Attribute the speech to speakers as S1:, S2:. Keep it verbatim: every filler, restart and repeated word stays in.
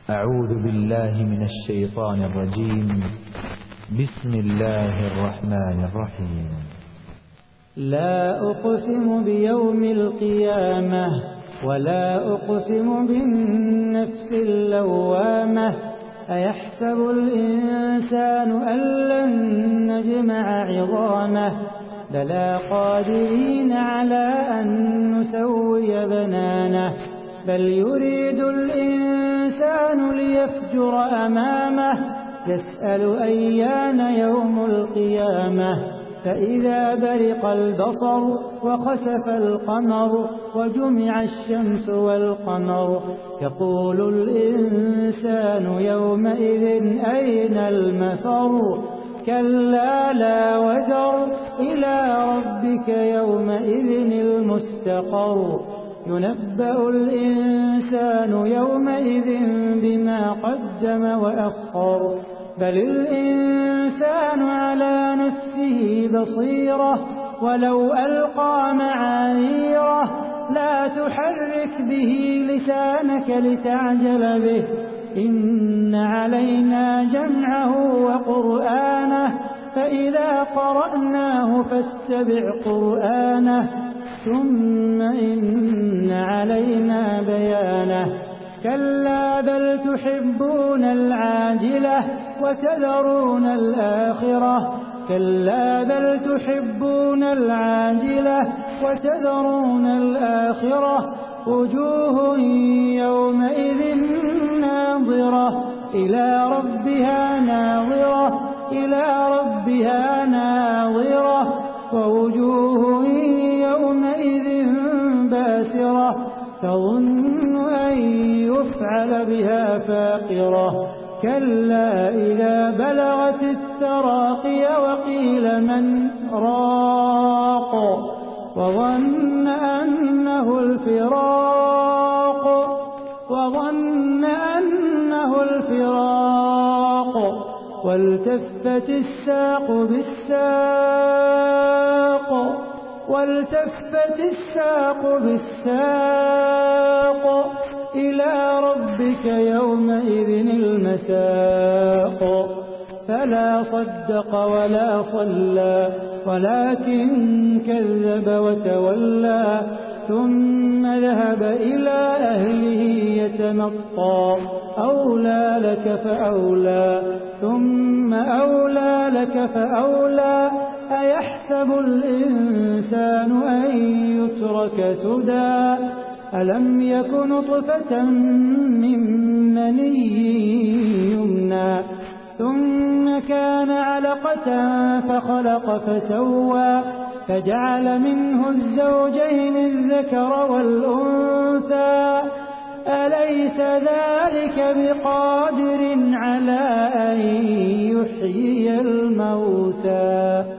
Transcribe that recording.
S1: أعوذ بالله من الشيطان الرجيم. بسم الله الرحمن الرحيم.
S2: لا أقسم بيوم القيامة ولا أقسم بالنفس اللوامة. أيحسب الإنسان أن لن نجمع عظامه بلى قادرين على أن نسوي بنانه بل يريد الإنسان ليفجر أمامه يسأل أيان يوم القيامة فإذا برق البصر وخسف القمر وجمع الشمس والقمر يقول الإنسان يومئذ أين المفر كلا لا وزر إلى ربك يومئذ المستقر ينبأ الإنسان يومئذ بما قدم وأخر بل الإنسان على نفسه بصيرة ولو ألقى معاذيره لا تحرك به لسانك لتعجل به إن علينا جمعه وقرآنه فإذا قرأناه فاتبع قرآنه ثم إن علينا بيانه كلا بل تحبون العاجلة وتذرون الآخرة كلا بل تحبون العاجلة وتذرون الآخرة وجوه يومئذ ناظرة إلى ربها ناظرة إلى ربها ناظرة ووجوه يومئذ باسرة تظن أن يفعل بها فاقرة كلا إذا بلغت التراقي وقيل من راق وظن أنه الفراق وظن أنه الفراق والتفت الساق بالساق والتفت الساق بالساق إلى ربك يومئذ المساق فلا صدق ولا صلى ولكن كذب وتولى ثم ذهب إلى أهله يتمطى أولى لك فأولى ثم أولى لك فأولى أيحسب الإنسان أن يترك سدى ألم يك نطفة من مني يمنى ثم كان علقة فخلق فسوى فجعل منه الزوجين الذكر والأنثى أليس ذلك بقادر على أن يحيي الموتى